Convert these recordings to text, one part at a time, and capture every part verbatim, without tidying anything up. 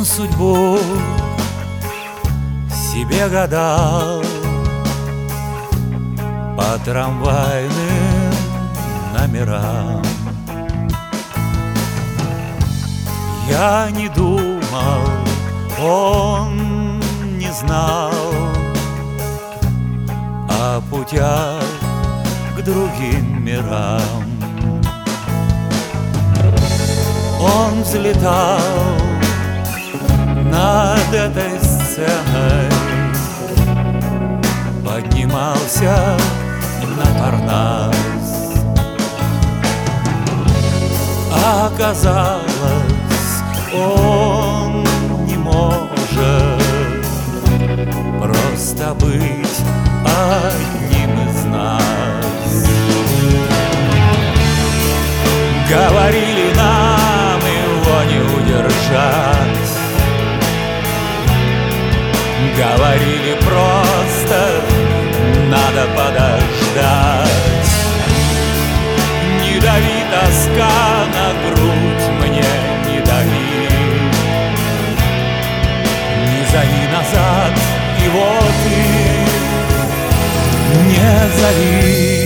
судьбу себе гадал по трамвайным номерам. Я не думал, он не знал о путях к другим мирам. Он взлетал над этой сценой, поднимался на Парнас. Оказалось, он не может просто быть одним из нас. Говорили, нам его не удержать. Говорили, просто надо подождать. Не дави, тоска на грудь мне, не дави. Не зови назад его ты, не зови.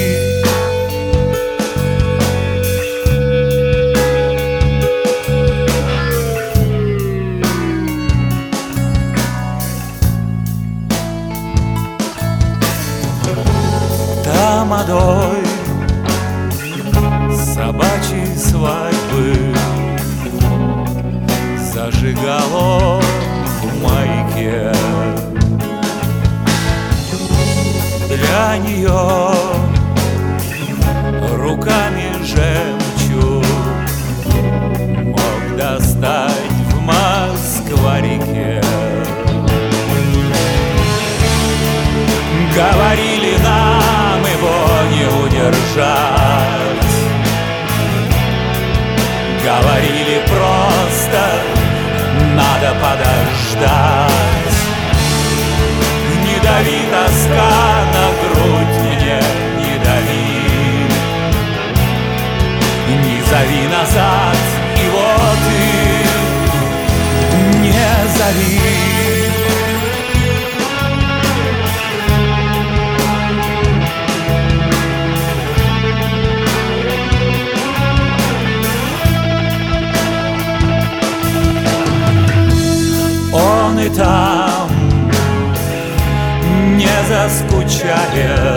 Тамадой собачьей свадьбы зажигал он в маяке. Для нее руками жемчуг мог достать в Москва-реке. Говорили, нам его не удержать. Говорили, просто надо подождать. Не дави, тоска на грудь мне, не дави. Не зови назад его ты, не зови. Он и там не заскучает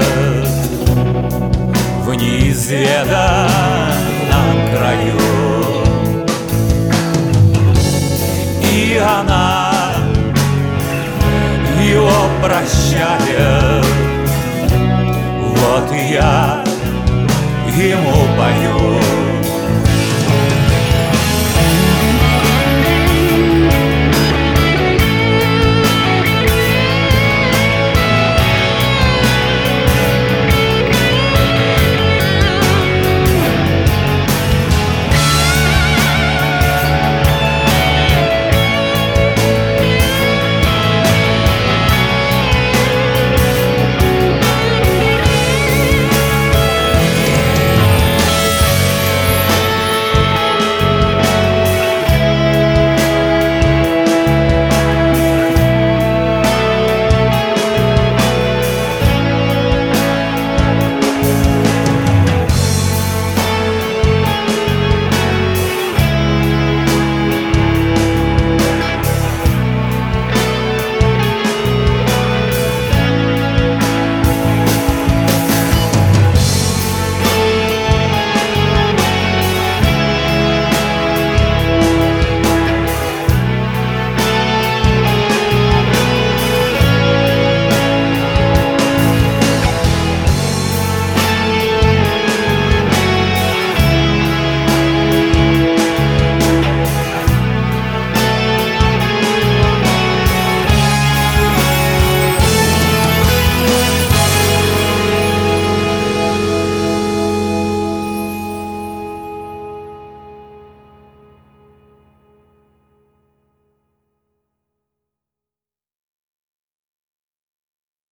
в неизведанном краю. И она его прощает. Вот и я ему пою.